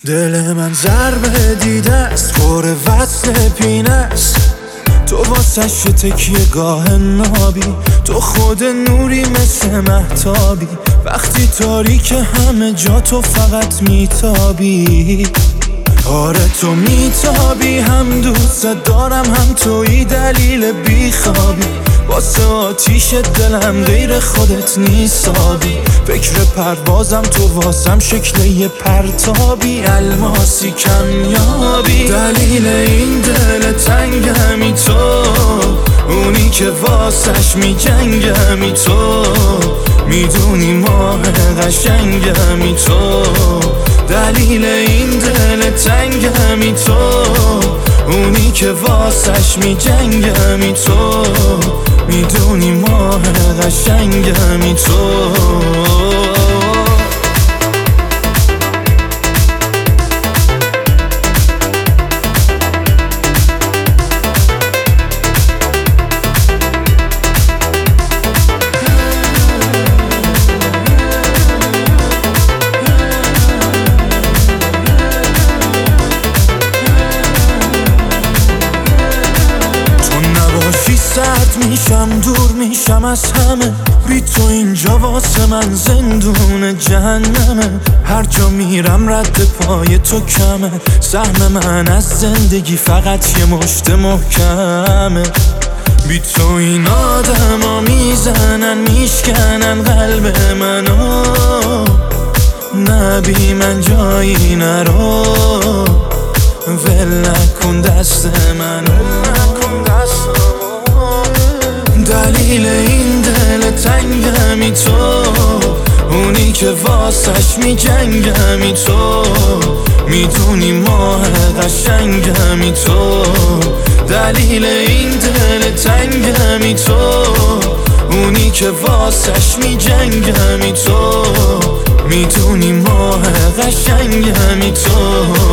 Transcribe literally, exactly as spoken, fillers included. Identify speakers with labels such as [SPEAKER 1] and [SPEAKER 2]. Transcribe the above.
[SPEAKER 1] دل من ضربه دیده است، پر وصل پینه است. تو واسش تکیه گاه نابی، تو خود نوری مثل مهتابی. وقتی تاریک همه جا تو فقط میتابی. آره تو میتابی، هم دوست دارم هم توی دلیل بیخوابی. واسه آتیش دلم غیر خودت نیستابی. فکر پروازم تو واسم شکل یه پرتابی، الماسی کمیابی. دلیل این دل تنگمی تو، اونی که واسش میجنگمی تو. میدونی ماه قشنگمی تو، دلیل این دل تنگمی تو. اونی که واسش میجنگمی تو، میدونی ماه قشنگمی تو. سرد میشم، دور میشم از همه. بی تو اینجا واسه من زندون جهنمه. هر جا میرم رد پای تو کمه. سهم من از زندگی فقط یه مشت محکمه. بی تو این آدم ها میزنن میشکنن قلب منو. نه بی من جایی نرو، ول نکن دست منو. دلیل این دل تنگمی تو، اونی که واسش میجنگمی تو. میدونی ماه قشنگمی تو، دلیل این دل تنگمی تو. اونی که واسش میجنگمی تو، میدونی ماه قشنگمی تو.